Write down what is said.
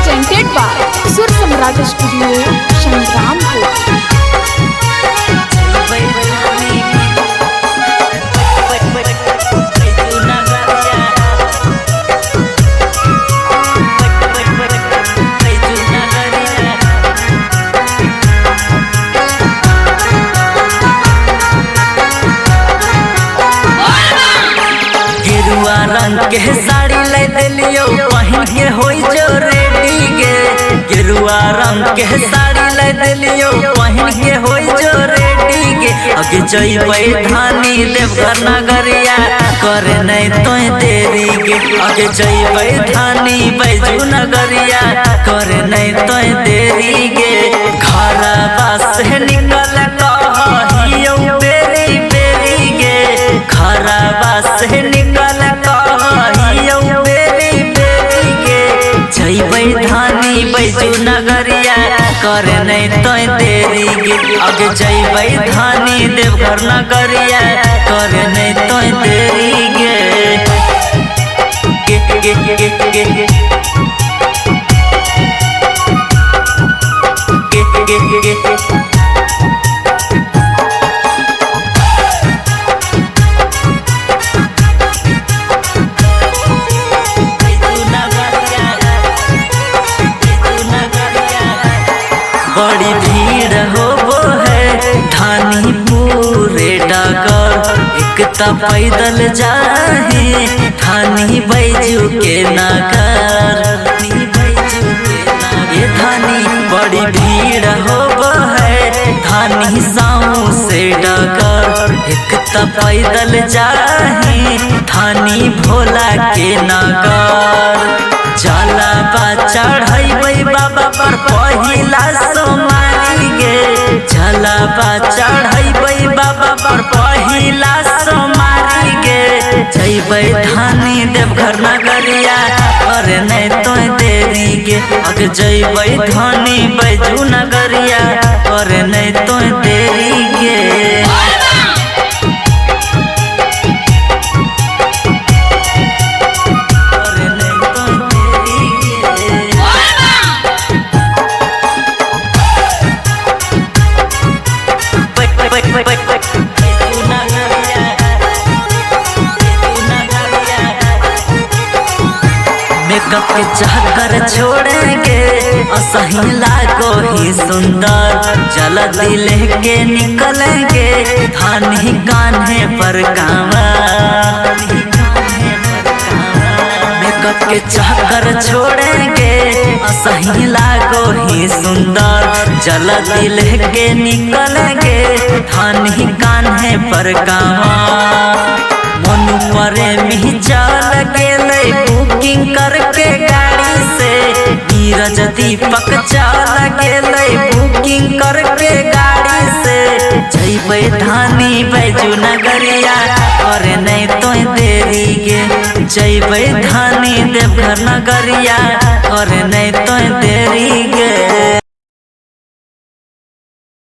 presented by Sur Samrat Studio, Shangrampur. रंग के साड़ी ले दिलियो पहन के होई जो रेडी गे। गेरुआ रंग के साड़ी ले दिलियो पहन के होई जो रेडी गे। अगे जइबै धानी देवघर नगरिया करे नहीं तो देरी गे। अगे जइबै धानी बैजू नगरिया करे नहीं तो देरी गे। घरवा से निकल कहियो बेरी बेरी गे। घरवा से निकल धानी बैजू नगरिया करे नहीं तो देरी गे। आगे जइबै धानी देवघर नगरिया करे नहीं तो देरी गे। बड़ी भीड़ होबो है धानी पूरे डागर। एक त पैदल जाहे धानी बैजू के नगर। ये धानी बड़ी भीड़ होबो है धानी साऊ से डागर। एक त पैदल जाहे धानी भोला के नगर। जलवा चढ़ैबै बाबा पर पहिला सोमारी गे। जलवा चढ़ैबै बाबा पर पहिला सोमारी गे। जइबै धानी देवघर नगरिया करे नहीं तो देरी गे। अगे जइबै धानी बैजू नगरिया करे नहीं तो देरी गे। मेकअप के चक्कर छोड़ेंगे असही लागो ही सुंदर। जल्दी लेके निकलेंगे धानी कान्हे पर कांवर। मेकअप के चक्कर छोड़ेंगे असही लागो ही सुंदर। जल्दी लेके निकलेंगे धानी कान्हे पर कांवर। मनु परे मिही चल गेले बुकिंग करके गाड़ी से। नीरज दीपक चल गेले बुकिंग करके गाड़ी से। जइबै धानी बैजू नगरिया करे नहीं तो देरी गे। जइबै धानी देवघर नगरिया करे नहीं तो देरी गे।